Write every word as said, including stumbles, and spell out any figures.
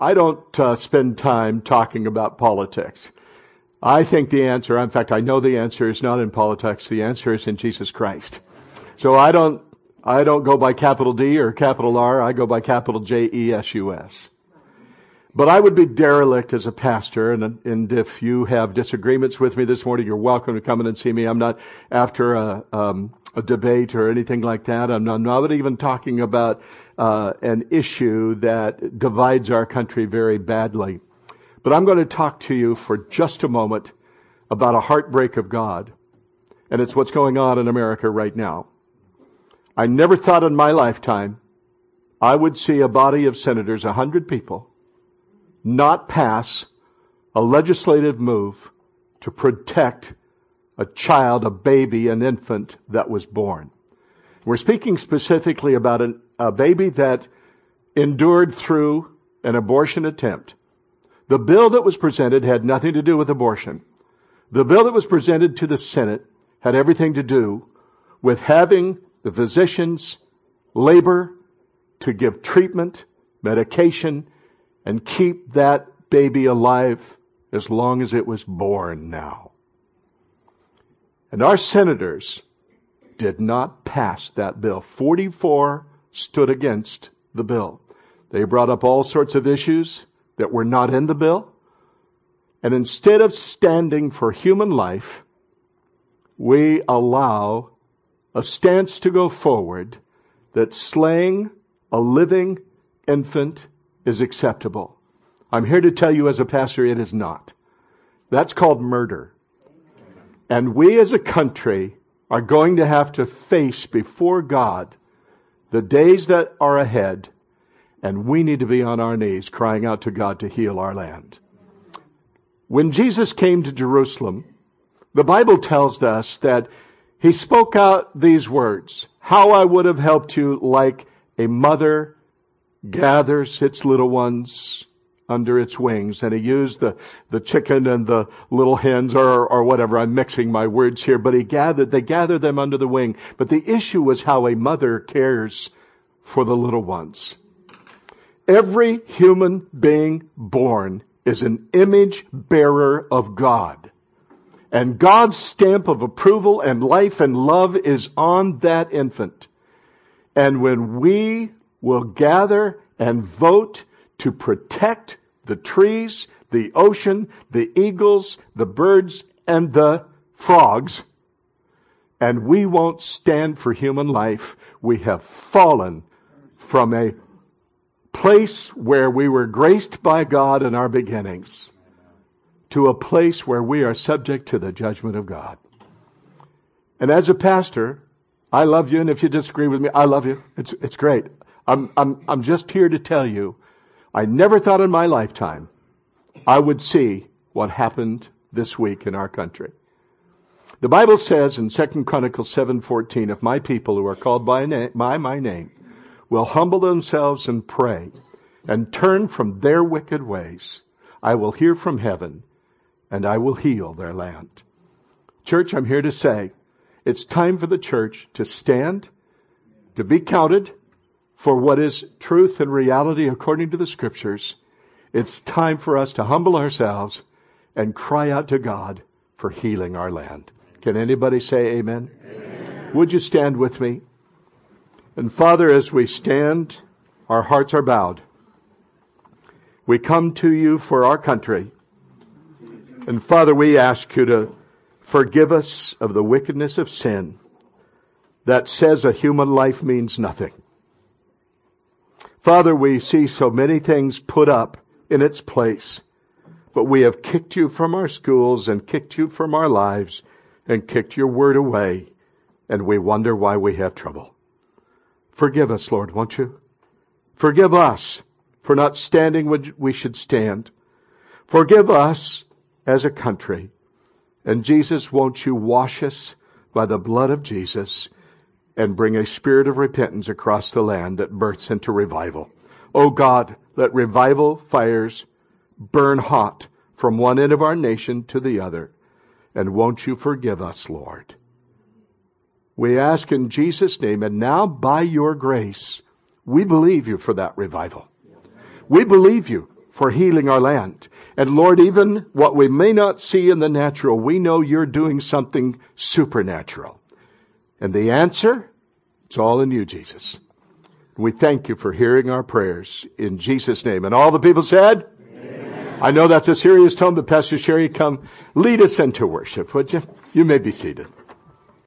I don't uh, spend time talking about politics. I think the answer, in fact, I know the answer is not in politics. The answer is in Jesus Christ. So I don't, I don't go by capital D or capital R. I go by capital J E S U S. But I would be derelict as a pastor, and, and if you have disagreements with me this morning, you're welcome to come in and see me. I'm not after a, um, a debate or anything like that. I'm not, I'm not even talking about uh, an issue that divides our country very badly. But I'm going to talk to you for just a moment about a heartbreak of God. And it's what's going on in America right now. I never thought in my lifetime I would see a body of senators, a hundred people, not pass a legislative move to protect a child, a baby, an infant that was born. We're speaking specifically about an, a baby that endured through an abortion attempt. The bill that was presented had nothing to do with abortion. The bill that was presented to the Senate had everything to do with having the physicians labor to give treatment, medication, and keep that baby alive as long as it was born now. And our senators did not pass that bill. forty-four stood against the bill. They brought up all sorts of issues that were not in the bill. And instead of standing for human life, we allow a stance to go forward that slaying a living infant is acceptable. I'm here to tell you as a pastor, it is not. That's called murder. And we as a country are going to have to face before God the days that are ahead. And we need to be on our knees crying out to God to heal our land. When Jesus came to Jerusalem, the Bible tells us that He spoke out these words, "How I would have helped you like a mother gathers its little ones under its wings." And He used the, the chicken and the little hens or, or whatever. I'm mixing my words here, but He gathered, they gather them under the wing. But the issue was how a mother cares for the little ones. Every human being born is an image bearer of God. And God's stamp of approval and life and love is on that infant. And when we will gather and vote to protect the trees, the ocean, the eagles, the birds, and the frogs, and we won't stand for human life, we have fallen from a place where we were graced by God in our beginnings to a place where we are subject to the judgment of God. And as a pastor, I love you, and if you disagree with me, I love you. It's it's great. I'm I'm I'm just here to tell you, I never thought in my lifetime I would see what happened this week in our country. The Bible says in Second Chronicles seven fourteen, if my people who are called by, na- by my name will humble themselves and pray and turn from their wicked ways, I will hear from heaven and I will heal their land. Church, I'm here to say, it's time for the church to stand, to be counted for what is truth and reality according to the Scriptures. It's time for us to humble ourselves and cry out to God for healing our land. Can anybody say amen? Amen. Would you stand with me? And Father, as we stand, our hearts are bowed. We come to you for our country. And Father, we ask you to forgive us of the wickedness of sin that says a human life means nothing. Father, we see so many things put up in its place, but we have kicked you from our schools and kicked you from our lives and kicked your word away, and we wonder why we have trouble. Forgive us, Lord, won't you? Forgive us for not standing when we should stand. Forgive us as a country. And Jesus, won't you wash us by the blood of Jesus and bring a spirit of repentance across the land that births into revival. Oh God, let revival fires burn hot from one end of our nation to the other. And won't you forgive us, Lord? We ask in Jesus' name, and now by your grace, we believe you for that revival. We believe you for healing our land. And Lord, even what we may not see in the natural, we know you're doing something supernatural. And the answer, it's all in you, Jesus. We thank you for hearing our prayers in Jesus' name. And all the people said, amen. I know that's a serious tone, but Pastor Sherry, come lead us into worship, would you? You may be seated.